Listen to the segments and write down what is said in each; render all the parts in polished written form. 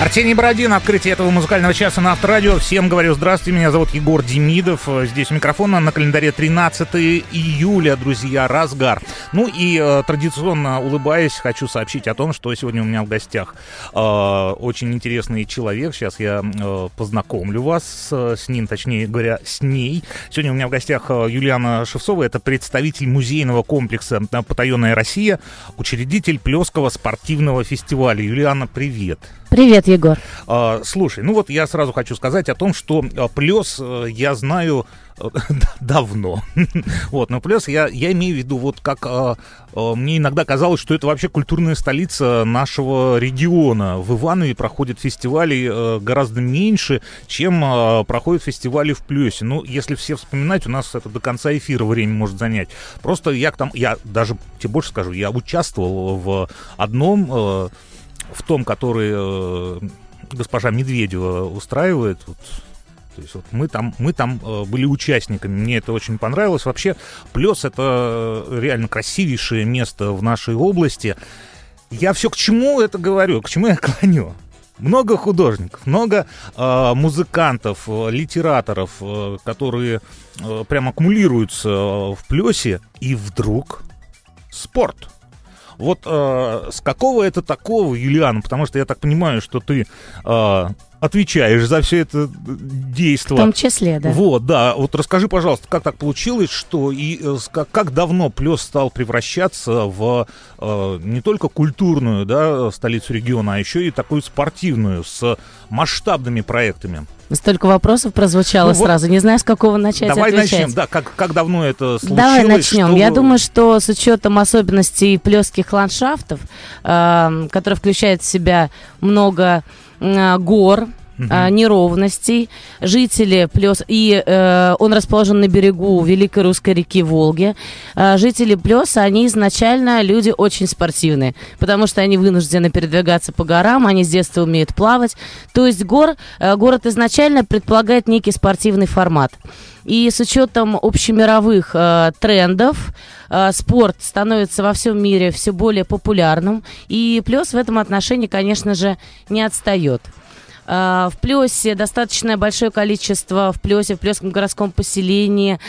Арсений Бородин, открытие этого музыкального часа на Авторадио. Всем говорю здравствуйте, меня зовут Егор Демидов. Здесь у микрофона на календаре 13 июля, друзья, разгар. Ну и традиционно улыбаясь, хочу сообщить о том, что сегодня у меня в гостях очень интересный человек. Сейчас я познакомлю вас с ним, точнее говоря, с ней. Сегодня у меня в гостях Юлиана Шевцова, это представитель музейного комплекса «Потаенная Россия», учредитель Плёсского спортивного фестиваля. Юлиана, привет. Привет, Егор. Слушай, ну вот я сразу хочу сказать о том, что Плёс я знаю давно. Вот, но Плёс я имею в виду, вот как мне иногда казалось, что это вообще культурная столица нашего региона. В Иванове проходят фестивали гораздо меньше, чем проходят фестивали в Плёсе. Ну, если все вспоминать, у нас это до конца эфира время может занять. Просто я даже тебе больше скажу, я участвовал в одном, в том, который госпожа Медведева устраивает. Вот, то есть вот мы там были участниками, мне это очень понравилось. Вообще, Плёс — это реально красивейшее место в нашей области. Я все к чему это говорю, к чему я клоню? Много художников, много музыкантов, литераторов, которые прям аккумулируются в Плёсе, и вдруг спорт. Вот с какого это такого, Юлиана? Потому что я так понимаю, что ты отвечаешь за все это действо. В том числе, да. Вот, да. Вот расскажи, пожалуйста, как так получилось, что и как давно Плёс стал превращаться в не только культурную, да, столицу региона, а еще и такую спортивную, с масштабными проектами? Столько вопросов прозвучало сразу, не знаю, с какого начать давай отвечать. Начнем, да, как давно это случилось? Давай начнем. Я думаю, что с учетом особенностей плёсских ландшафтов, которые включают в себя много гор, неровностей, жители Плёс, и он расположен на берегу Великой Русской реки Волги. Жители Плёса, они изначально люди очень спортивные, потому что они вынуждены передвигаться по горам, они с детства умеют плавать. То есть город изначально предполагает некий спортивный формат. И с учетом общемировых трендов спорт становится во всем мире все более популярным, и Плёс в этом отношении, конечно же, не отстает. В Плёсе достаточно большое количество, в Плёсском городском поселении,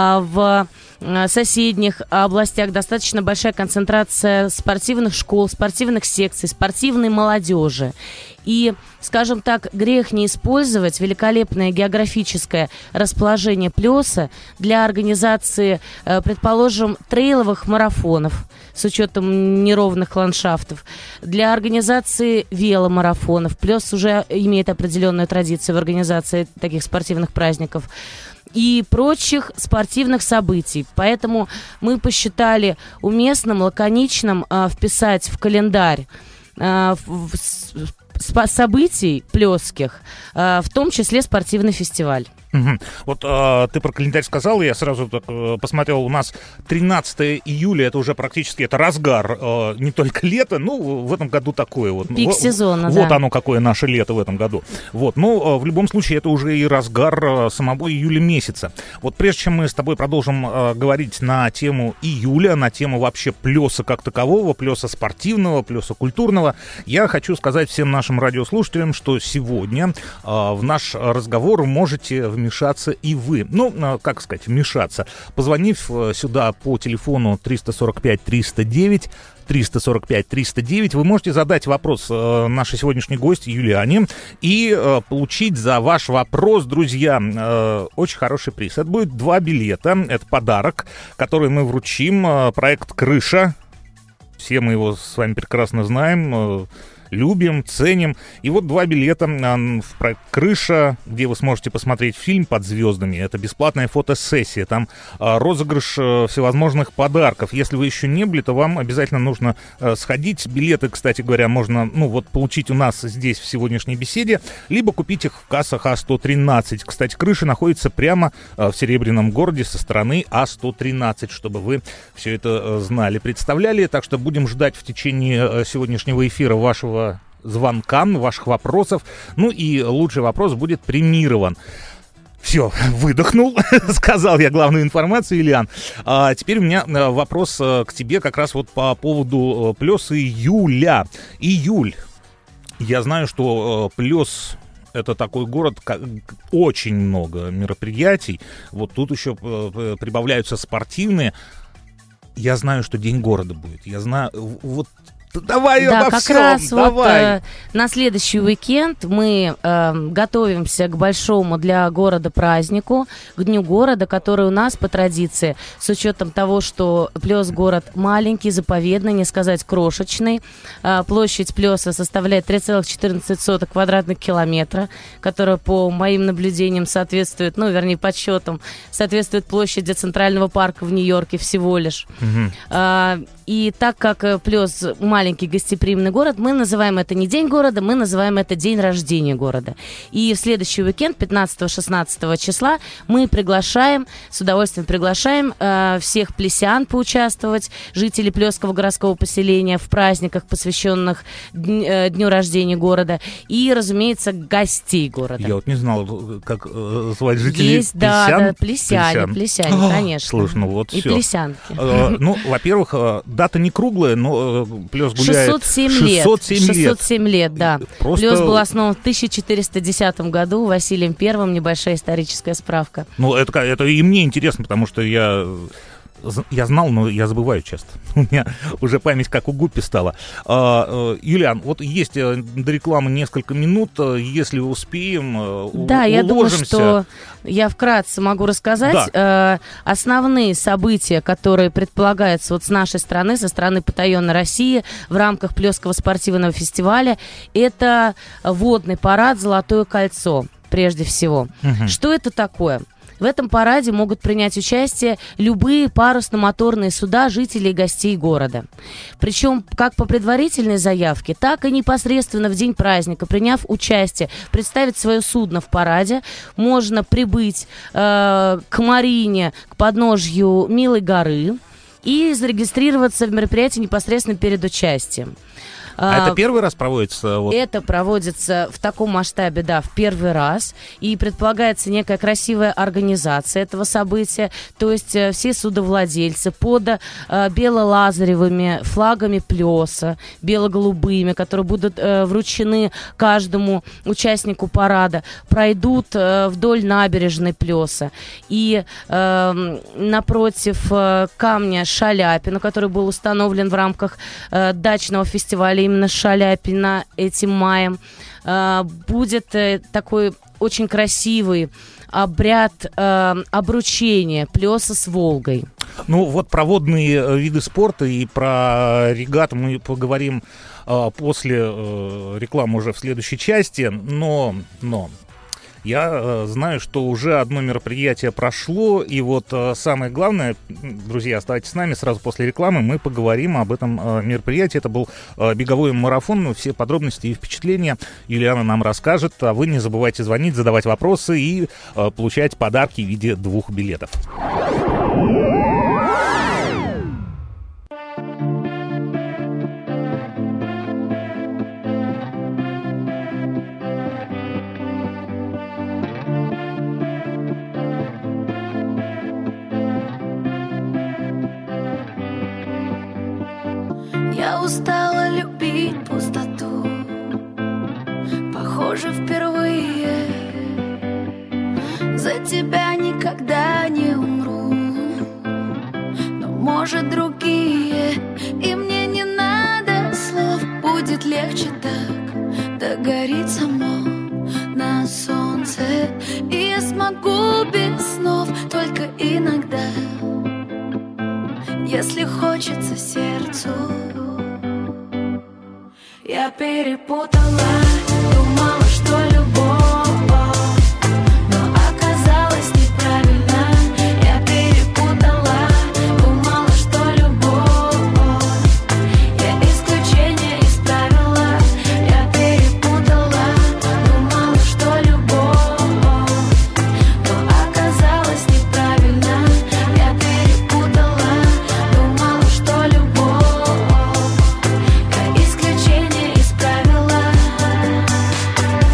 в соседних областях достаточно большая концентрация спортивных школ, спортивных секций, спортивной молодежи. И, скажем так, грех не использовать великолепное географическое расположение Плёса для организации, предположим, трейловых марафонов с учетом неровных ландшафтов, для организации веломарафонов. Плёс уже имеет определенную традицию в организации таких спортивных праздников и прочих спортивных событий. Поэтому мы посчитали уместным, лаконичным вписать в календарь событий плёсских, в том числе спортивный фестиваль. Угу. Вот ты про календарь сказал, я сразу так посмотрел, у нас 13 июля, это уже практически это разгар, не только лето, ну, в этом году такое вот. Пик сезона, вот да. оно какое наше лето в этом году. Вот, ну, в любом случае, это уже и разгар самого июля месяца. Вот прежде чем мы с тобой продолжим говорить на тему июля, на тему вообще Плёса как такового, Плёса спортивного, Плёса культурного, я хочу сказать всем нашим радиослушателям, что сегодня в наш разговор можете вмешаться и вы. Ну, как сказать, вмешаться. Позвонив сюда по телефону 345-309, 345-309, вы можете задать вопрос нашей сегодняшней гости Юлиане и получить за ваш вопрос, друзья, очень хороший приз. Это будет 2 билета, это подарок, который мы вручим. Проект «Крыша». Все мы его с вами прекрасно знаем, любим, ценим. И вот 2 билета в проект «Крыша», где вы сможете посмотреть фильм «Под звездами». Это бесплатная фотосессия. Там розыгрыш всевозможных подарков. Если вы еще не были, то вам обязательно нужно сходить. Билеты, кстати говоря, можно получить у нас здесь в сегодняшней беседе, либо купить их в кассах А113. Кстати, «Крыша» находится прямо в Серебряном городе со стороны А113, чтобы вы все это знали, представляли. Так что будем ждать в течение сегодняшнего эфира вашего звонка, ваших вопросов. Ну и лучший вопрос будет премирован. Все, выдохнул, сказал я главную информацию, Ильян. Теперь у меня вопрос к тебе как раз вот по поводу Плёса июля. Июль. Я знаю, что Плес — это такой город, очень много мероприятий. Вот тут еще прибавляются спортивные. Я знаю, что День города будет. Я знаю, вот давай да, обо как всем, раз давай. Вот на следующий уикенд мы готовимся к большому для города празднику, к Дню города, который у нас по традиции, с учетом того, что Плес город маленький, заповедный, не сказать крошечный. Площадь Плеса составляет 3,14 квадратных километра, которая по моим наблюдениям соответствует, ну, вернее, подсчетам, соответствует площади Центрального парка в Нью-Йорке всего лишь. И так как Плес маленький гостеприимный город, мы называем это не День города, мы называем это День рождения города. И в следующий уикенд, 15-16 числа, мы приглашаем, с удовольствием приглашаем всех плесян поучаствовать, жителей Плесского городского поселения в праздниках, посвященных Дню рождения города, и, разумеется, гостей города. Я вот не знал, как звать жителей Есть, плесян. Да, плесяне, конечно. Слушай, ну вот и все. плесянки. Ну, во-первых, дата не круглая, но Плес гуляет 607 лет, да. Просто... Плес был основан в 1410 году Василием I, небольшая историческая справка. Ну, это и мне интересно, потому что я знал, но я забываю часто. У меня уже память как у Гуппи стала. Юлиан, вот есть до рекламы несколько минут, если успеем, да, уложимся. Я думаю, что я вкратце могу рассказать. Да. Основные события, которые предполагаются вот с нашей стороны, со стороны Потаенной России в рамках Плесского спортивного фестиваля, это водный парад «Золотое кольцо», прежде всего. Что это такое? В этом параде могут принять участие любые парусно-моторные суда жителей и гостей города. Причем как по предварительной заявке, так и непосредственно в день праздника, приняв участие, представить свое судно в параде, можно прибыть к Марине, к подножью Милой горы и зарегистрироваться в мероприятии непосредственно перед участием. А это первый раз проводится? Это проводится в таком масштабе, да, в первый раз. И предполагается некая красивая организация этого события. То есть все судовладельцы под бело-лазаревыми флагами Плеса, бело-голубыми, которые будут вручены каждому участнику парада, пройдут вдоль набережной Плеса. И напротив камня Шаляпина, который был установлен в рамках дачного фестиваля именно Шаляпина этим маем, будет такой очень красивый обряд обручения Плеса с Волгой. Ну вот про водные виды спорта и про регату мы поговорим после рекламы уже в следующей части, но я знаю, что уже одно мероприятие прошло, и вот самое главное, друзья, оставайтесь с нами, сразу после рекламы мы поговорим об этом мероприятии. Это был беговой марафон, все подробности и впечатления Юлиана нам расскажет, а вы не забывайте звонить, задавать вопросы и получать подарки в виде 2 билетов. Я устала любить пустоту, похоже, впервые. За тебя никогда не умру, но, может, другие. И мне не надо слов, будет легче так, догорит само на солнце. И я смогу без снов, только иногда, если хочется сердцу. Я перепутала, думала, что любовь, но оказалось неправильно. Я перепутала, думала, что любовь, я исключение из правила. Я перепутала, думала, что любовь, но оказалось неправильно. Я перепутала, думала, что любовь, я исключение из правила.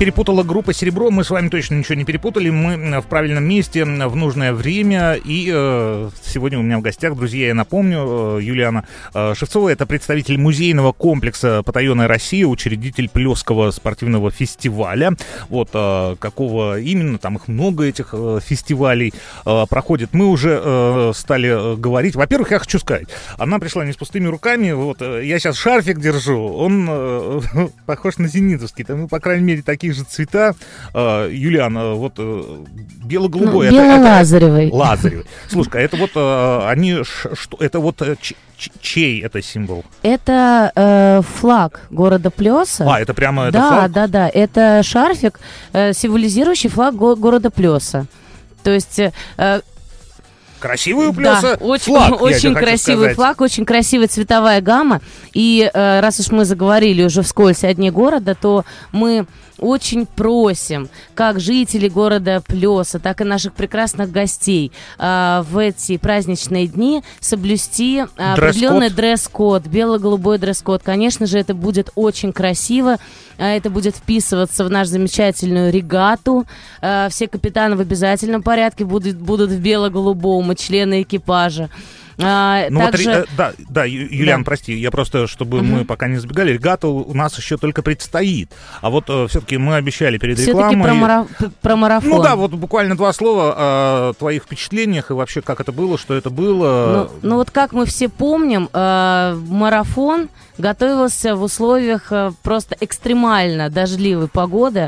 перепутала группа «Серебро». Мы с вами точно ничего не перепутали. Мы в правильном месте, в нужное время. И сегодня у меня в гостях, друзья, я напомню, Юлиана Шевцова. Это представитель музейного комплекса «Потаенная Россия», учредитель Плёского спортивного фестиваля. Вот какого именно, там их много, этих фестивалей проходит. Мы уже стали говорить. Во-первых, я хочу сказать, она пришла не с пустыми руками. Вот я сейчас шарфик держу, он похож на зенитовский. Там, по крайней мере, такие же цвета. Юлиан, вот бело-голубой. Бело-лазаревый. Лазаревый. Слушай, это вот они что? Это вот чей это символ? Это флаг города Плёса. Это прямо это флаг? Да. Это шарфик, символизирующий флаг города Плёса. То есть... Красивый у Плёса флаг, очень красивый флаг, очень красивая цветовая гамма. И раз уж мы заговорили уже вскользь о Дне города, то мы очень просим как жителей города Плёса, так и наших прекрасных гостей в эти праздничные дни соблюсти определенный дресс-код, бело-голубой дресс-код. Конечно же, это будет очень красиво, это будет вписываться в нашу замечательную регату. Все капитаны в обязательном порядке будут в бело-голубом, и члены экипажа. Также... Юлиан, прости, я просто, чтобы мы пока не забегали, регата у нас еще только предстоит. А вот все-таки мы обещали перед рекламой... Все-таки про марафон. Ну да, вот буквально 2 слова о твоих впечатлениях и вообще, как это было, что это было. Ну вот как мы все помним, марафон готовился в условиях просто экстремально дождливой погоды.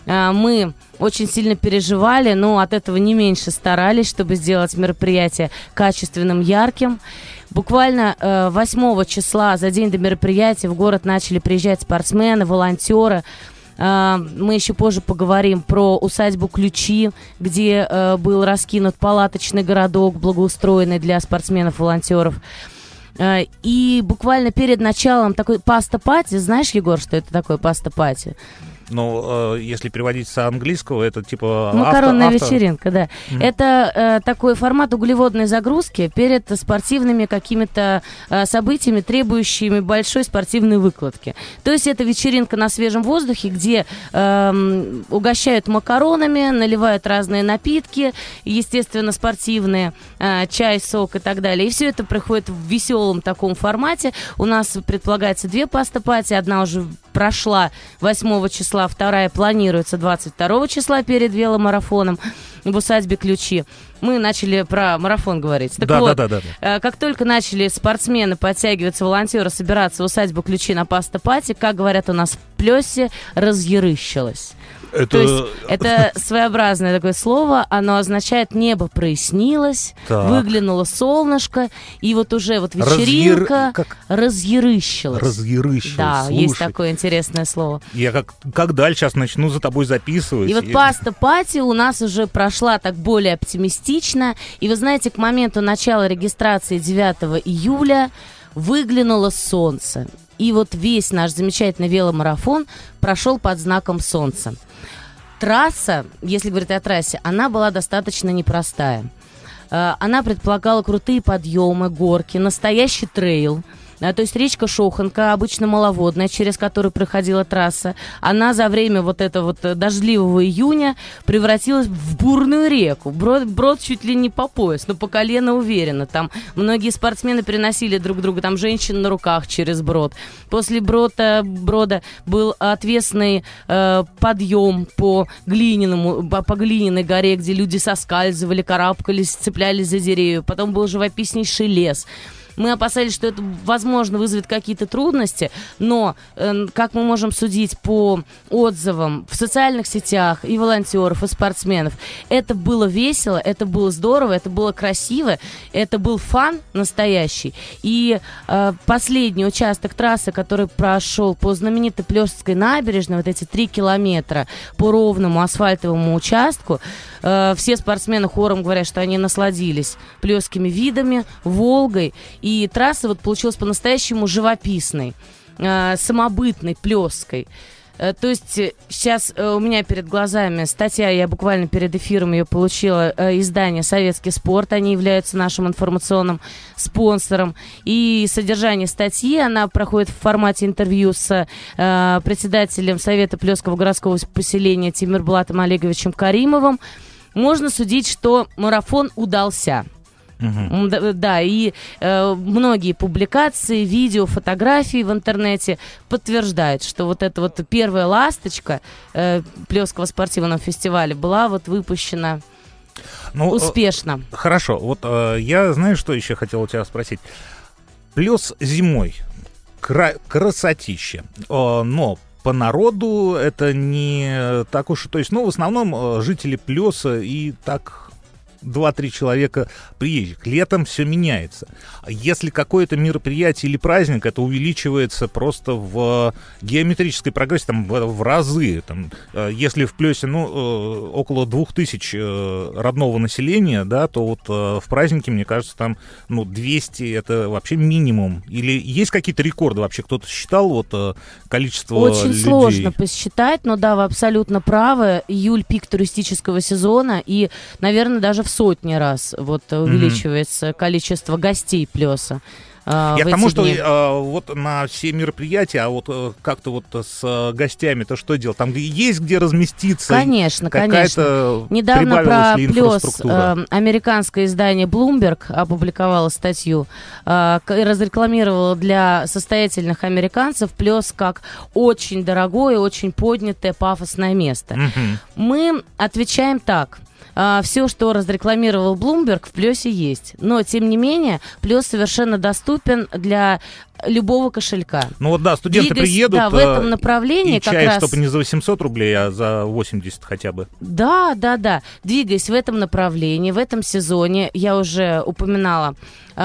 Мы очень сильно переживали, но от этого не меньше старались, чтобы сделать мероприятие качественным, ярким. Буквально 8 числа, за день до мероприятия, в город начали приезжать спортсмены, волонтеры. Мы еще позже поговорим про усадьбу Ключи, где был раскинут палаточный городок, благоустроенный для спортсменов-волонтеров. И буквально перед началом такой паста-пати, знаешь, Егор, что это такое паста-пати? Ну, если переводить с английского, это типа... Макаронная вечеринка, да. Это такой формат углеводной загрузки перед спортивными какими-то событиями, требующими большой спортивной выкладки. То есть это вечеринка на свежем воздухе, где угощают макаронами, наливают разные напитки, естественно, спортивные, чай, сок и так далее. И все это проходит в веселом таком формате. У нас предполагается 2 паста-пати, одна уже прошла 8 числа, вторая планируется 22 числа перед веломарафоном в усадьбе Ключи. Мы начали про марафон говорить. Так да. Как только начали спортсмены подтягиваться, волонтеры собираться в усадьбу Ключи на паста-пати, как говорят у нас в Плёсе, разъярыщилось. То есть это своеобразное такое слово, оно означает «небо прояснилось», выглянуло солнышко, и вот уже вот вечеринка разъярыщилась. Разъярыщилась. Да, слушай, есть такое интересное слово. Я как дальше сейчас начну за тобой записывать. И вот паста-пати у нас уже прошла так более оптимистично, и вы знаете, к моменту начала регистрации 9 июля выглянуло солнце. И вот весь наш замечательный веломарафон прошел под знаком солнца. Трасса, если говорить о трассе, она была достаточно непростая. Она предполагала крутые подъемы, горки, настоящий трейл. То есть речка Шоханка, обычно маловодная, через которую проходила трасса, она за время вот этого вот дождливого июня превратилась в бурную реку. Брод чуть ли не по пояс, но по колено уверенно. Там многие спортсмены переносили друг друга, там женщин на руках через брод. После брода был отвесный подъем по глиняной горе, где люди соскальзывали, карабкались, цеплялись за деревья. Потом был живописнейший лес. Мы опасались, что это, возможно, вызовет какие-то трудности, но, как мы можем судить по отзывам в социальных сетях и волонтеров, и спортсменов, это было весело, это было здорово, это было красиво, это был фан настоящий. И последний участок трассы, который прошел по знаменитой Плёсской набережной, вот эти 3 километра по ровному асфальтовому участку, все спортсмены хором говорят, что они насладились плёсскими видами, Волгой. И трасса вот получилась по-настоящему живописной, самобытной, Плёсской. То есть сейчас у меня перед глазами статья, я буквально перед эфиром ее получила, издание «Советский спорт», они являются нашим информационным спонсором. И содержание статьи, она проходит в формате интервью с председателем Совета Плёсского городского поселения Тимирбулатом Олеговичем Каримовым. Можно судить, что марафон удался. Да, и многие публикации, видео, фотографии в интернете подтверждают, что вот эта вот первая ласточка Плёсского спортивного фестиваля была вот выпущена успешно. Хорошо, вот я, знаю, что еще хотел у тебя спросить. Плёс зимой, красотища, но по народу это не так уж, то есть, в основном жители Плёса и так 2-3 человека приезжих. Летом все меняется. Если какое-то мероприятие или праздник, это увеличивается просто в геометрической прогрессии, там, в разы. Там, если в Плёсе около 2000 родного населения, да, то вот в празднике, мне кажется, там 200 это вообще минимум. Или есть какие-то рекорды вообще? Кто-то считал вот количество Очень людей? сложно посчитать, но да, вы абсолютно правы. Июль — пик туристического сезона, и, наверное, даже в сотни раз вот увеличивается количество гостей Плёса. Я к тому, что вот на все мероприятия, а вот как-то вот с гостями-то что делать? Там есть где разместиться? Конечно, конечно. Недавно про Плёс американское издание Bloomberg опубликовало статью, разрекламировало для состоятельных американцев Плёс как очень дорогое, очень поднятое, пафосное место. Мы отвечаем так. Все, что разрекламировал Bloomberg, в Плёсе есть. Но, тем не менее, Плёс совершенно доступен для любого кошелька. Ну вот да, студенты приедут, в этом направлении, и как чай, раз... чтобы не за 800 рублей, а за 80 хотя бы. Да. Двигаясь в этом направлении, в этом сезоне, я уже упоминала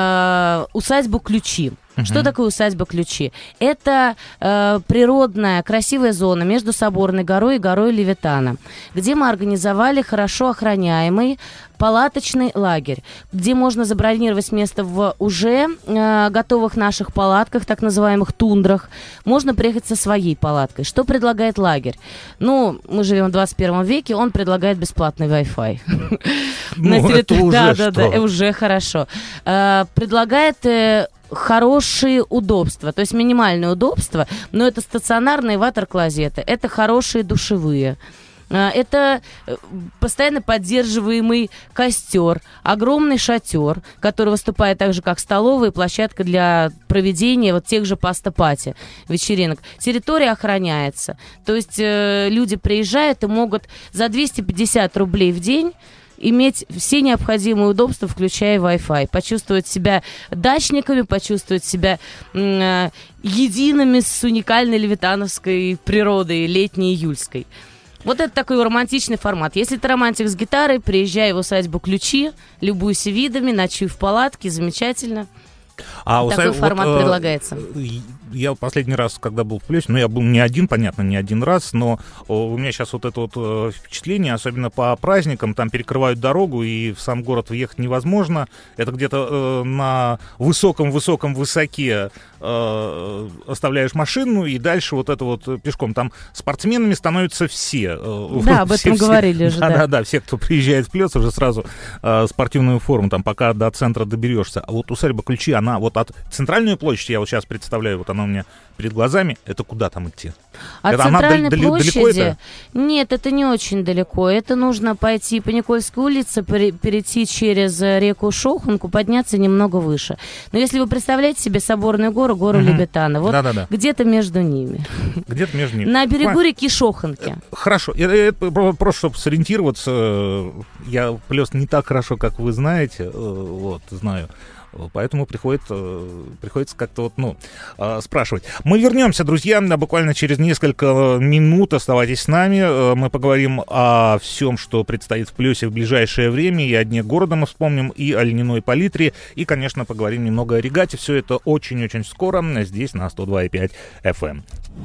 усадьбу Ключи. Что такое усадьба Ключи? Это природная красивая зона между Соборной горой и горой Левитана, где мы организовали хорошо охраняемый палаточный лагерь, где можно забронировать место в уже готовых наших палатках, так называемых тундрах. Можно приехать со своей палаткой. Что предлагает лагерь? Мы живем в 21 веке, он предлагает бесплатный Wi-Fi. Это уже что? Да, уже хорошо. Предлагает хорошие удобства, то есть минимальное удобство, но это стационарные ватер-клозеты, это хорошие душевые. Это постоянно поддерживаемый костер, огромный шатер, который выступает так же, как столовая и площадка для проведения вот тех же паста-пати вечеринок. Территория охраняется. То есть люди приезжают и могут за 250 рублей в день иметь все необходимые удобства, включая Wi-Fi, почувствовать себя дачниками, почувствовать себя едиными с уникальной левитановской природой, летней июльской. Вот это такой романтичный формат. Если ты романтик с гитарой, приезжай в усадьбу Ключи, любуйся видами, ночуй в палатке, замечательно. Такой формат предлагается. Я последний раз, когда был в Плёсе, я был не один раз, но у меня сейчас вот это вот впечатление, особенно по праздникам, там перекрывают дорогу, и в сам город въехать невозможно. Это где-то на высоком высоке оставляешь машину, и дальше вот это вот пешком. Там спортсменами становятся все. Да, об этом говорили уже. Да, все, кто приезжает в Плёс, уже сразу спортивную форму, там, пока до центра доберешься. А вот усадьба Ключи, она вот от центральной площади, я вот сейчас представляю, вот она у меня перед глазами, это куда там идти? От это центральной площади? Далеко это? Нет, это не очень далеко. Это нужно пойти по Никольской улице, перейти через реку Шохунку, подняться немного выше. Но если вы представляете себе Соборную гору, гору Левитана, вот где-то между ними. Где-то между ними. На берегу реки Шохунки. Хорошо. Просто, чтобы сориентироваться, я Плёс не так хорошо, как вы знаете, знаю. Поэтому приходится как-то спрашивать. Мы вернемся, друзья, буквально через несколько минут. Оставайтесь с нами. Мы поговорим о всем, что предстоит в Плёсе в ближайшее время. И о Дне города мы вспомним, и о льняной палитре. И, конечно, поговорим немного о регате. Все это очень-очень скоро здесь на 102,5 FM.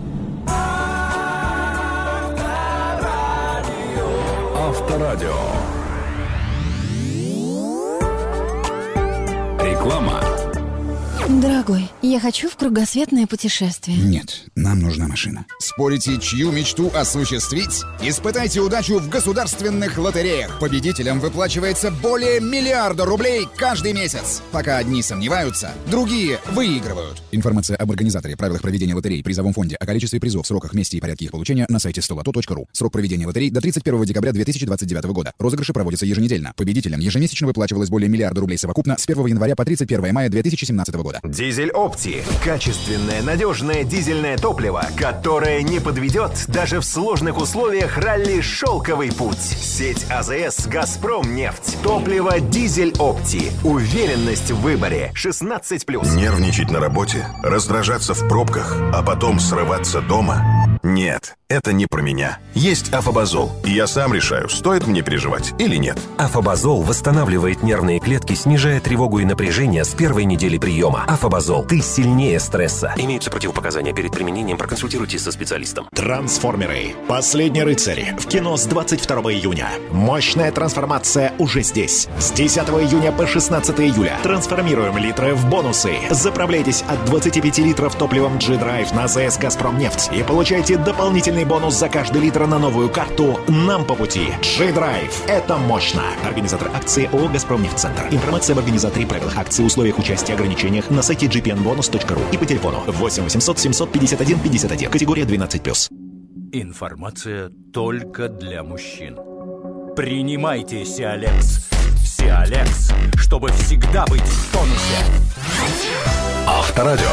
Авторадио. Реклама. Дорогой, я хочу в кругосветное путешествие. Нет, нам нужна машина. Спорите, чью мечту осуществить? Испытайте удачу в государственных лотереях. Победителям выплачивается более миллиарда рублей каждый месяц. Пока одни сомневаются, другие выигрывают. Информация об организаторе, правилах проведения лотерей, призовом фонде, о количестве призов, сроках, месте и порядке их получения на сайте stoloto.ru. Срок проведения лотерей до 31 декабря 2029 года. Розыгрыши проводятся еженедельно. Победителям ежемесячно выплачивалось более миллиарда рублей совокупно с 1 января по 31 мая 2017 года. Дизель Опти. Качественное, надежное дизельное топливо, которое не подведет даже в сложных условиях ралли «Шелковый путь». Сеть АЗС «Газпром нефть». Топливо «Дизель Опти». Уверенность в выборе. 16+. Нервничать на работе, раздражаться в пробках, а потом срываться дома? Нет, это не про меня. Есть Афобазол, и я сам решаю, стоит мне переживать или нет. Афобазол восстанавливает нервные клетки, снижая тревогу и напряжение с первой недели приема. Афобазол. Ты сильнее стресса. Имеются противопоказания. Перед применением проконсультируйтесь со специалистом. Трансформеры. Последний рыцарь. В кино с 22 июня. Мощная трансформация уже здесь. С 10 июня по 16 июля. Трансформируем литры в бонусы. Заправляйтесь от 25 литров топливом G-Drive на АЗС «Газпром нефть» и получайте дополнительный бонус за каждый литр на новую карту «Нам по пути». G-Drive. Это мощно. Организатор акции ООО «Газпром нефть-центр». Информация об организаторе, правилах акции, условиях участия, ограничениях на сайте gpnbonus.ru и по телефону 8 800 751 51. Категория 12+. Информация только для мужчин. Принимайте Сиалекс. Сиалекс, чтобы всегда быть в тонусе. Авторадио.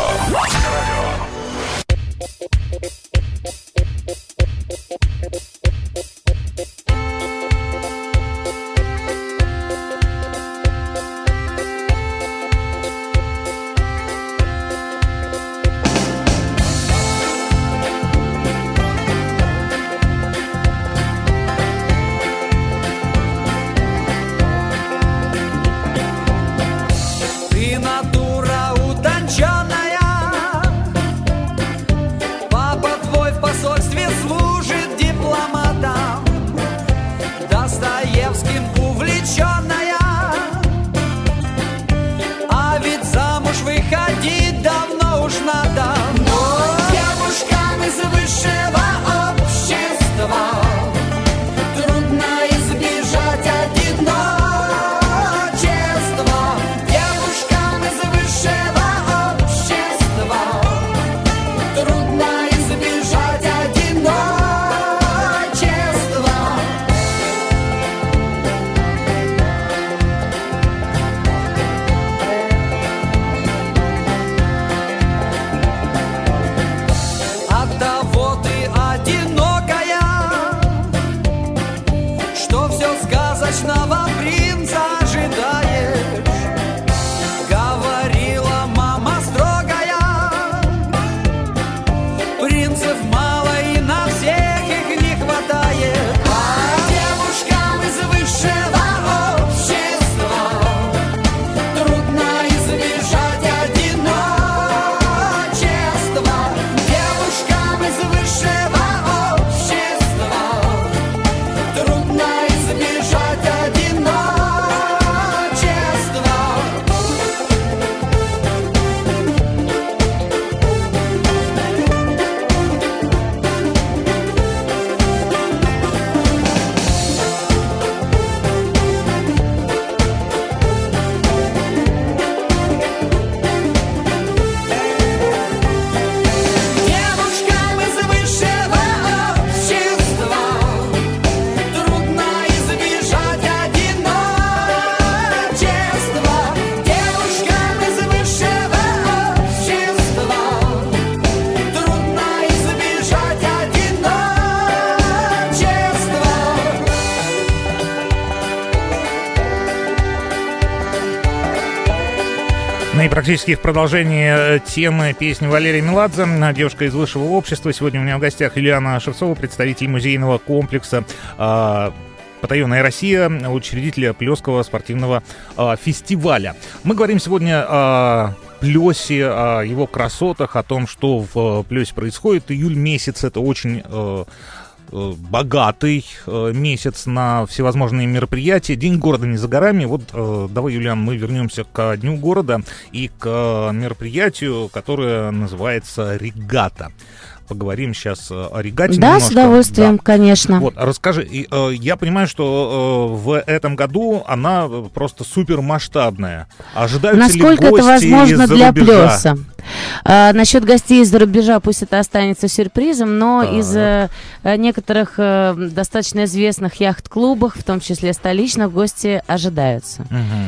Ты натура утонченная. Папа твой в посольстве служит дипломатом, Достоевским увлеченная. А ведь замуж выходить давно уж надо. Но девушкам из высшего общества трудно избежать одиночества. Девушкам из высшего общества трудно избежать одиночества. Оттого ты одинокая, что все сказочного принца ожидаешь. Говорила мама строгая, принцев мало и на всех их не хватает. А девушкам из высшего общества трудно избежать одиночества. Девушкам из высшего общества трудно избежать одиночества. Девушкам из высшего общества трудно избежать одиночества. Девушкам из высшего общества трудно избежать одиночества. Ну и практически в продолжение темы песни Валерия Меладзе, девушка из высшего общества. Сегодня у меня в гостях Юлиана Шевцова, представитель музейного комплекса «Потаенная Россия», учредителя Плёсского спортивного фестиваля. Мы говорим сегодня о Плёсе, о его красотах, о том, что в Плёсе происходит. Июль месяц — это очень богатый месяц на всевозможные мероприятия. День города не за горами. Вот давай, Юлиан, мы вернемся к Дню города и к мероприятию, которое называется «Регата». Поговорим сейчас о регате. Да, немножко. с удовольствием, да. конечно. Вот, расскажи, я понимаю, что в этом году она просто супермасштабная. Ожидаются насколько ли гости это возможно из-за для рубежа? Плёса? Насчет гостей из-за рубежа пусть это останется сюрпризом, но из некоторых достаточно известных яхт-клубов, в том числе столичных, гости ожидаются.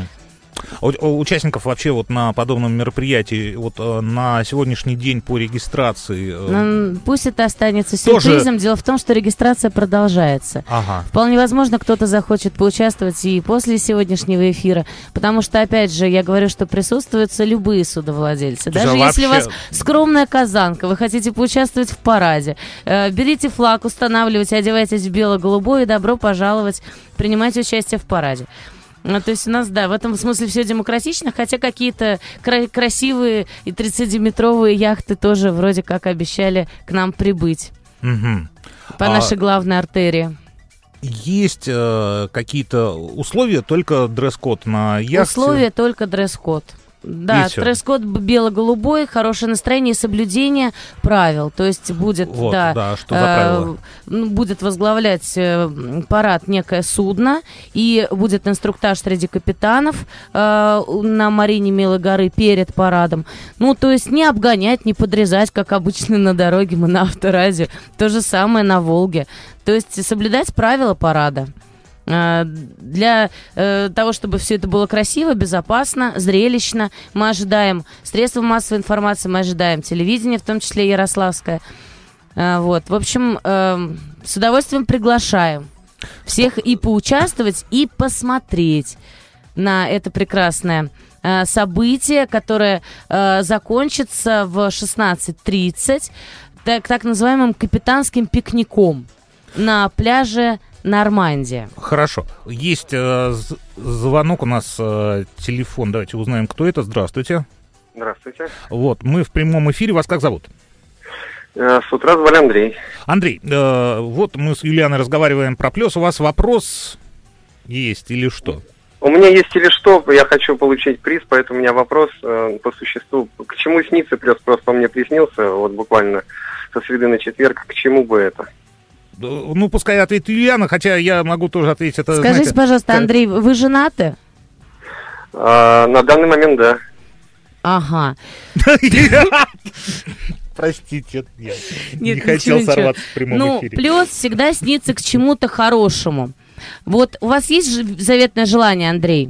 У участников вообще вот на подобном мероприятии вот на сегодняшний день по регистрации... Пусть это останется сюрпризом. Дело в том, что регистрация продолжается. Вполне возможно, кто-то захочет поучаствовать и после сегодняшнего эфира, потому что, опять же, я говорю, что присутствуются любые судовладельцы. Даже если у вас скромная казанка, вы хотите поучаствовать в параде, берите флаг, устанавливайте, одевайтесь в бело-голубой и добро пожаловать, принимайте участие в параде. То есть у нас, да, в этом смысле все демократично, хотя какие-то красивые и 30-метровые яхты тоже вроде как обещали к нам прибыть по нашей главной артерии. Есть какие-то условия, только дресс-код на яхте? Условия только дресс-код. Да, дресс-код бело-голубой, хорошее настроение и соблюдение правил. То есть будет, вот, да, что за правила? Будет возглавлять парад некое судно, и будет инструктаж среди капитанов на Марине Милой горы перед парадом. Ну, то есть не обгонять, не подрезать, как обычно на дороге мы на авторадио. То же самое на Волге. То есть соблюдать правила парада. Для того, чтобы все это было красиво, безопасно, зрелищно, мы ожидаем средства массовой информации, мы ожидаем телевидение, в том числе ярославское. Вот. В общем, с удовольствием приглашаем всех и поучаствовать, и посмотреть на это прекрасное событие, которое закончится в 16:30 так называемым капитанским пикником на пляже Нормандия. Хорошо. Есть звонок у нас, телефон. Давайте узнаем, кто это. Здравствуйте. Здравствуйте. Вот, мы в прямом эфире. Вас как зовут? С утра звали Андрей. Андрей, вот мы с Юлианой разговариваем про Плёс. У вас вопрос есть или что? У меня есть или что, я хочу получить приз, поэтому у меня вопрос по существу. К чему снится Плёс? Просто он мне приснился, вот буквально со среды на четверг. К чему бы это? Ну, пускай ответит Юлиана, хотя я могу тоже ответить. Это, скажите, знаете, пожалуйста, Андрей, вы женаты? На данный момент, да. Ага. Простите, я не хотел сорваться в прямом эфире. Плёс всегда снится к чему-то хорошему. Вот у вас есть заветное желание, Андрей?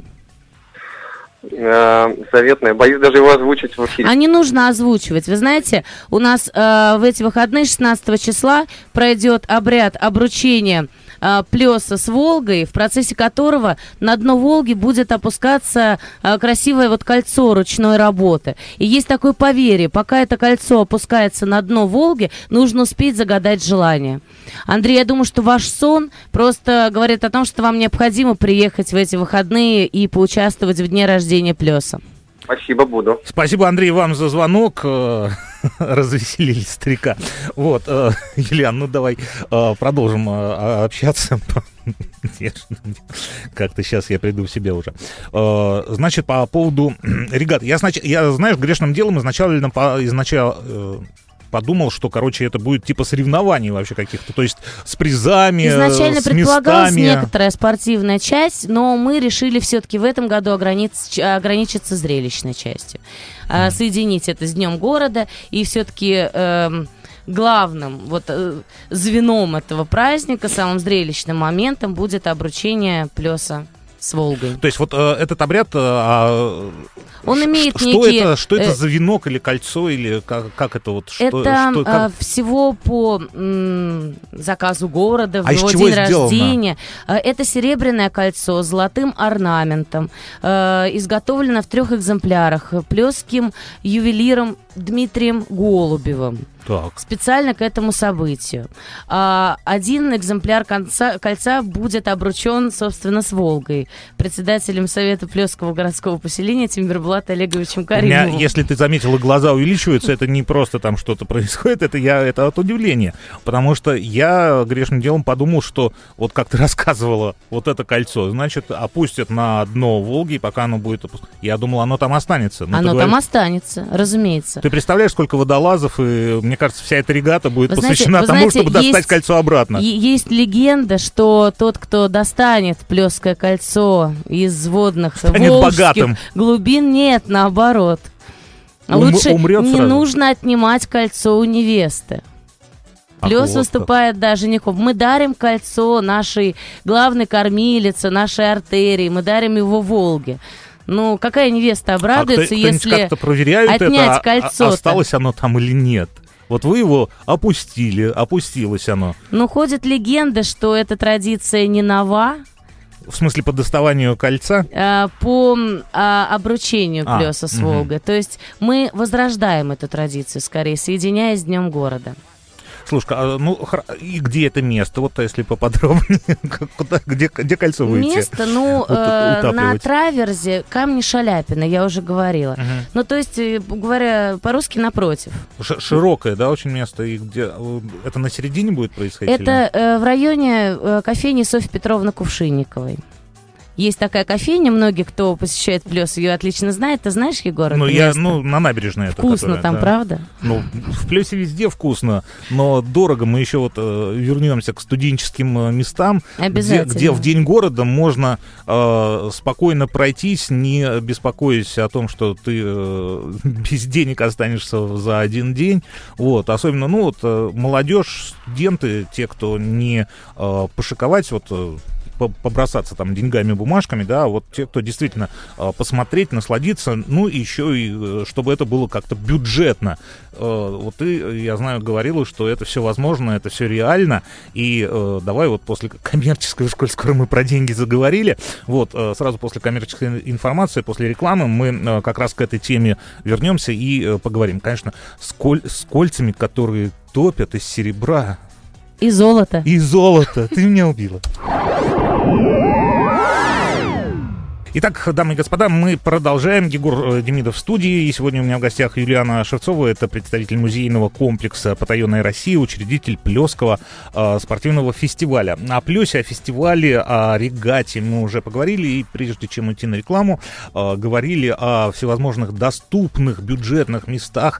Заветное. Боюсь даже его озвучить в эфире. А не нужно озвучивать. Вы знаете, у нас в эти выходные 16 числа пройдет обряд обручения Плёса с Волгой, в процессе которого на дно Волги будет опускаться красивое вот кольцо ручной работы. И есть такое поверье, пока это кольцо опускается на дно Волги, нужно успеть загадать желание. Андрей, я думаю, что ваш сон просто говорит о том, что вам необходимо приехать в эти выходные и поучаствовать в дне рождения Плёса. Спасибо, буду. Спасибо, Андрей, вам за звонок. Развеселили старика. Вот, Юлиан, ну давай продолжим общаться. Как-то сейчас я приду в себя уже. Значит, по поводу регат. Я, знаешь, грешным делом изначально подумал, что, короче, это будет типа соревнований вообще каких-то, то есть с призами, изначально с предполагалась местами. Некоторая спортивная часть, но мы решили все-таки в этом году ограничиться зрелищной частью. Соединить это с Днем города, и все-таки главным звеном этого праздника, самым зрелищным моментом будет обручение Плёса с Волгой. То есть вот этот обряд, он имеет что это за венок или кольцо, или как это вот? Это всего по заказу города, в его из чего день сделано? рождения. Это серебряное кольцо с золотым орнаментом, изготовлено в 3 экземплярах плёсским ювелиром Дмитрием Голубевым. Так. Специально к этому событию. Один экземпляр кольца будет обручен, собственно, с Волгой, председателем Совета Плёсского городского поселения Тимирбулатом Олеговичем Каримовым. У меня, если ты заметила, глаза увеличиваются, это не просто там что-то происходит, это от удивления. Потому что я грешным делом подумал, что вот как ты рассказывала, вот это кольцо, значит, опустят на дно Волги, и пока оно будет опускаться. Я думал, оно там останется. Но оно там останется, разумеется. Ты представляешь, сколько водолазов, и мне кажется, вся эта регата будет посвящена тому, чтобы достать кольцо обратно. Есть легенда, что тот, кто достанет Плёсское кольцо из водных волжских глубин, нет, наоборот. Лучше не нужно отнимать кольцо у невесты. Плёс выступает даже женихов. Мы дарим кольцо нашей главной кормилице, нашей артерии, мы дарим его Волге. Ну, какая невеста обрадуется, если как-то проверяют отнять это, кольцо-то? Осталось оно там или нет? Вот вы его опустили, опустилось оно. Ну, ходит легенда, что эта традиция не нова. В смысле, по доставанию кольца? По обручению Плёса с Волгой. То есть мы возрождаем эту традицию, скорее, соединяясь с Днем города. Слушай, и где это место? Вот если поподробнее, где кольцо выйти? Место, на траверзе Камни Шаляпина, я уже говорила. Ну, то есть, говоря по-русски, напротив. Широкое, да, очень место. И где это на середине будет происходить? Это в районе кофейни Софьи Петровны Кувшинниковой. Есть такая кофейня, многие, кто посещает Плёс, ее отлично знает. Ты знаешь, Егор, это место? На набережной это. Вкусно там, да. Правда? Ну, в Плёсе везде вкусно, но дорого. Мы еще вернемся к студенческим местам, где в День города можно спокойно пройтись, не беспокоясь о том, что ты без денег останешься за один день. Вот, особенно, молодежь, студенты, те, кто не пошиковать, побросаться там деньгами, бумажками, да, вот те, кто действительно посмотреть, насладиться, еще и чтобы это было как-то бюджетно. Вот ты, я знаю, говорила, что это все возможно, это все реально, и давай вот после коммерческой, коль скоро мы про деньги заговорили, сразу после коммерческой информации, после рекламы мы как раз к этой теме вернемся и поговорим, конечно, с кольцами, которые топят из серебра. И золото. Ты меня убила. Итак, дамы и господа, мы продолжаем. Егор Демидов в студии. И сегодня у меня в гостях Юлиана Шевцова. Это представитель музейного комплекса «Потаенная Россия», учредитель Плёсского спортивного фестиваля. О Плёсе, о фестивале, о регате мы уже поговорили. И прежде чем идти на рекламу, говорили о всевозможных доступных бюджетных местах,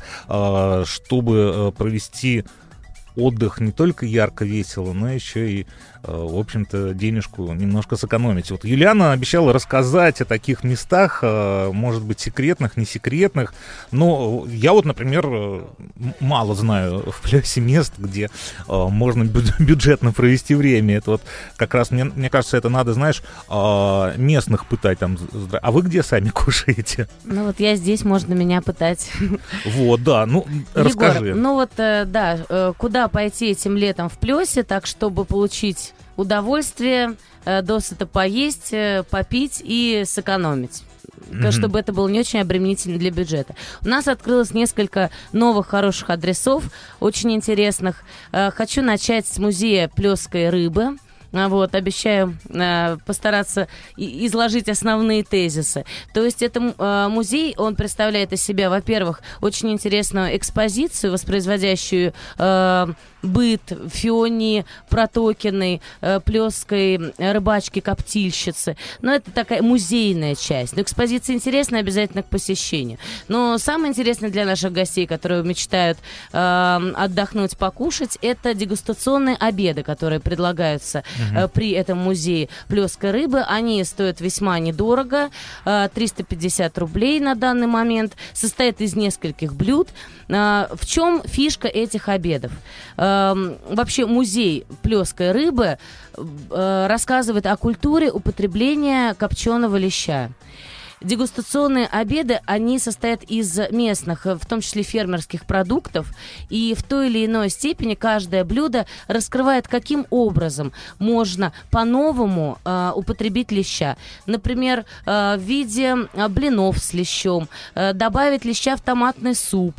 чтобы провести отдых не только ярко, весело, но еще и, в общем-то, денежку немножко сэкономить. Вот Юлиана обещала рассказать о таких местах, может быть, секретных, не секретных, но я например, мало знаю в Плёсе мест, где можно бюджетно провести время. Это как раз, мне кажется, это надо, знаешь, местных пытать там. А вы где сами кушаете? Я здесь, можно меня пытать. Да, расскажи. Егор, куда пойти этим летом в Плёсе, так, чтобы получить удовольствие, досыта поесть, попить и сэкономить. Чтобы это было не очень обременительно для бюджета. У нас открылось несколько новых хороших адресов, очень интересных. Хочу начать с музея Плёсской рыбы. Обещаю постараться изложить основные тезисы. То есть это музей, он представляет из себя, во-первых, очень интересную экспозицию, воспроизводящую быт Фионии Протокиной, плёсской рыбачки-коптильщицы. Но это такая музейная часть. Но экспозиция интересная, обязательно к посещению. Но самое интересное для наших гостей, которые мечтают отдохнуть, покушать, это дегустационные обеды, которые предлагаются при этом музее Плёсской рыбы. Они стоят весьма недорого, 350 рублей на данный момент, состоят из нескольких блюд. В чем фишка этих обедов? Вообще музей Плёсской рыбы рассказывает о культуре употребления копченого леща. дегустационные обеды, они состоят из местных, в том числе фермерских продуктов, и в той или иной степени каждое блюдо раскрывает, каким образом можно по-новому употребить леща. Например, в виде блинов с лещом, добавить леща в томатный суп,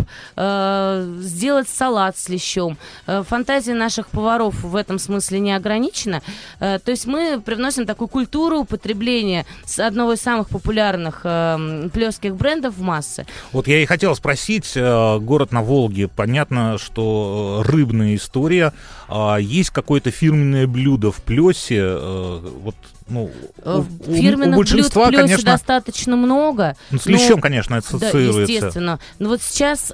сделать салат с лещом. Фантазия наших поваров в этом смысле не ограничена. То есть мы привносим такую культуру употребления с одного из самых популярных плёских брендов в массы. Вот я и хотел спросить, город на Волге, понятно, что рыбная история. Есть какое-то фирменное блюдо в Плёсе? Вот, ну, фирменных у большинства, блюд в Плёсе, конечно, достаточно много. Ну, с лещом, конечно, ассоциируется. Да, естественно. Но вот сейчас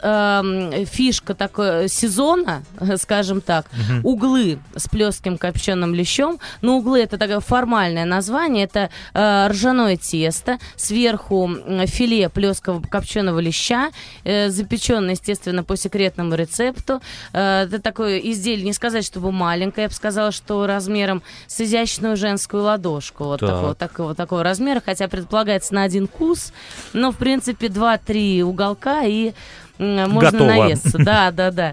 фишка такой сезона, скажем так, углы с плёским копченым лещом. Но углы — это такое формальное название. Это ржаное тесто, сверху филе плёского копченого леща, запеченное, естественно, по секретному рецепту. Это такое изделие, не сказать, чтобы маленькое, я бы сказала, что размером с изящную женскую ладошку. Вот такого размера, хотя предполагается на один кус, но в принципе 2-3 уголка и можно готово. Наесться. Да.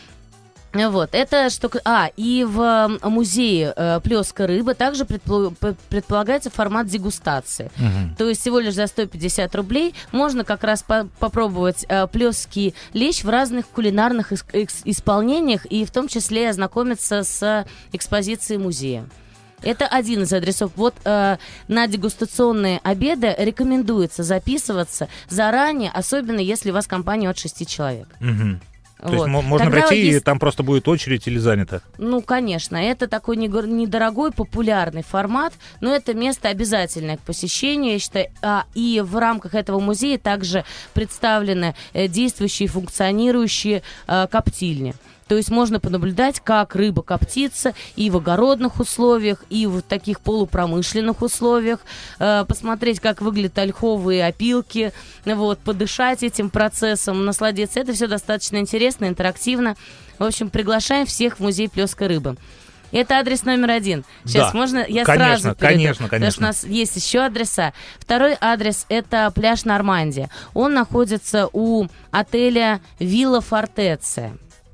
Вот, это что... и в музее плёска рыбы также предполагается формат дегустации. То есть всего лишь за 150 рублей можно как раз попробовать плёский лещ в разных кулинарных исполнениях и в том числе ознакомиться с экспозицией музея. Это один из адресов. Вот на дегустационные обеды рекомендуется записываться заранее, особенно если у вас компания от 6 человек. То есть можно тогда пройти, и там просто будет очередь или занято? Ну, конечно. Это такой недорогой, популярный формат, но это место обязательное к посещению, я считаю. И в рамках этого музея также представлены действующие, функционирующие коптильни. То есть можно понаблюдать, как рыба коптится и в огородных условиях, и в таких полупромышленных условиях, посмотреть, как выглядят ольховые опилки, вот, подышать этим процессом, насладиться. Это все достаточно интересно, интерактивно. В общем, приглашаем всех в музей плёской рыбы. Это адрес номер 1. Сейчас можно я сразу перейду? Конечно. Потому что у нас есть еще адреса. Второй адрес — это пляж Нормандия. Он находится у отеля Вилла Фортеция.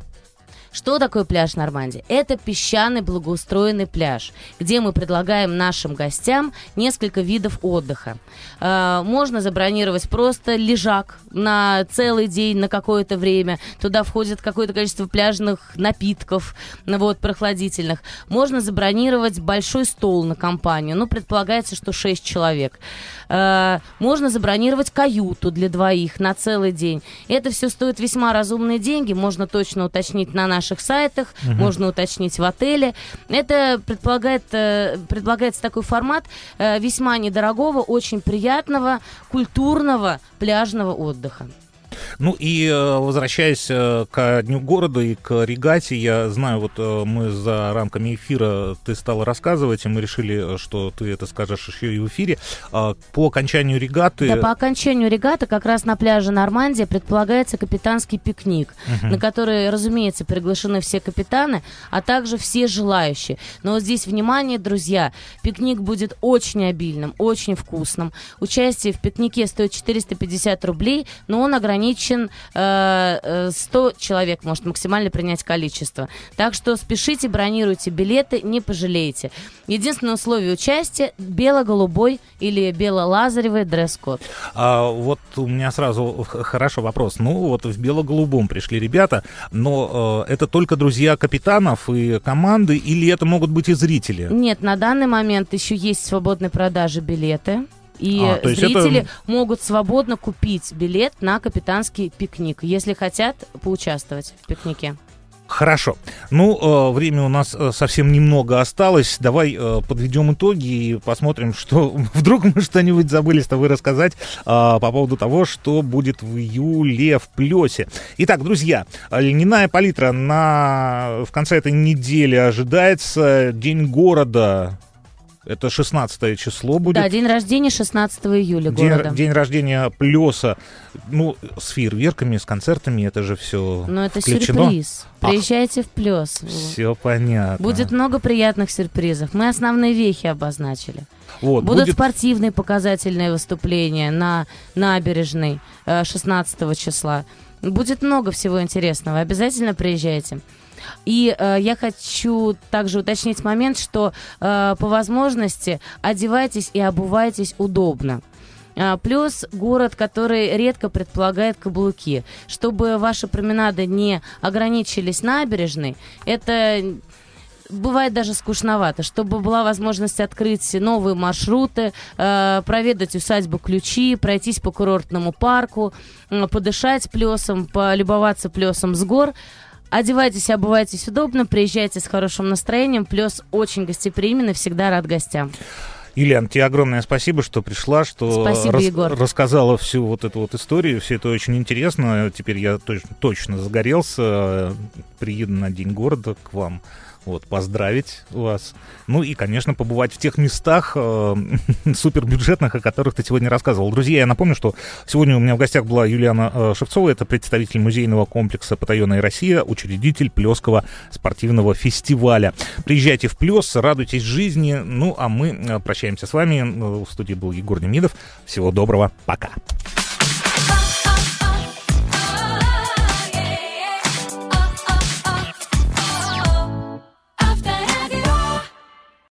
Что такое пляж Нормандия? Это песчаный благоустроенный пляж, где мы предлагаем нашим гостям несколько видов отдыха. Можно забронировать просто лежак на целый день, на какое-то время. Туда входит какое-то количество пляжных напитков, вот, прохладительных. Можно забронировать большой стол на компанию. Предполагается, что 6 человек. Можно забронировать каюту для 2 на целый день. Это все стоит весьма разумные деньги. Можно точно уточнить на наших сайтах, можно уточнить в отеле. Это предлагается такой формат весьма недорогого, очень приятного, культурного пляжного отдыха. Ну и возвращаясь к Дню города и к регате, я знаю, вот мы за рамками эфира ты стала рассказывать, и мы решили, что ты это скажешь еще и в эфире. По окончанию регаты... Да, по окончанию регаты как раз на пляже Нормандия предполагается капитанский пикник, на который, разумеется, приглашены все капитаны, а также все желающие. Но вот здесь, внимание, друзья, пикник будет очень обильным, очень вкусным. Участие в пикнике стоит 450 рублей, но он ограничен 100 человек может максимально принять количество. Так что спешите, бронируйте билеты, не пожалеете. Единственное условие участия — бело-голубой или бело-лазаревый дресс-код. Вот у меня сразу хорошо вопрос. Ну вот в бело-голубом пришли ребята, но это только друзья капитанов и команды, или это могут быть и зрители? Нет, на данный момент еще есть в свободной продаже билеты. И зрители могут свободно купить билет на капитанский пикник, если хотят поучаствовать в пикнике. Хорошо. Ну, время у нас совсем немного осталось. Давай подведем итоги и посмотрим, что вдруг мы что-нибудь забыли с тобой рассказать по поводу того, что будет в июле в Плёсе. Итак, друзья, льняная палитра в конце этой недели ожидается. День города. Это 16 число будет. Да, день рождения 16 июля города. День рождения Плеса, ну, с фейерверками, с концертами, это же все Но это включено. сюрприз. Приезжайте в Плес. Все понятно. Будет много приятных сюрпризов. Мы основные вехи обозначили. Вот, Будут будет... спортивные показательные выступления на набережной 16 числа. Будет много всего интересного. Обязательно приезжайте. И я хочу также уточнить момент, что по возможности одевайтесь и обувайтесь удобно. Плюс город, который редко предполагает каблуки. Чтобы ваши променады не ограничились набережной, это бывает даже скучновато. Чтобы была возможность открыть новые маршруты, проведать усадьбу Ключи, пройтись по курортному парку, подышать Плесом, полюбоваться Плесом с гор. Одевайтесь, обувайтесь удобно, приезжайте с хорошим настроением. Плес очень гостеприимен и всегда рад гостям. Юлиан, тебе огромное спасибо, что пришла, что рассказала всю вот эту вот историю. Все это очень интересно. Теперь я точно загорелся. Приеду на День города к вам. Вот, поздравить вас. Ну и, конечно, побывать в тех местах супербюджетных, о которых ты сегодня рассказывал. Друзья, я напомню, что сегодня у меня в гостях была Юлиана Шевцова, это представитель музейного комплекса «Потаенная Россия», учредитель Плесского спортивного фестиваля. Приезжайте в Плес, радуйтесь жизни. Ну, а мы прощаемся с вами. В студии был Егор Демидов. Всего доброго, пока.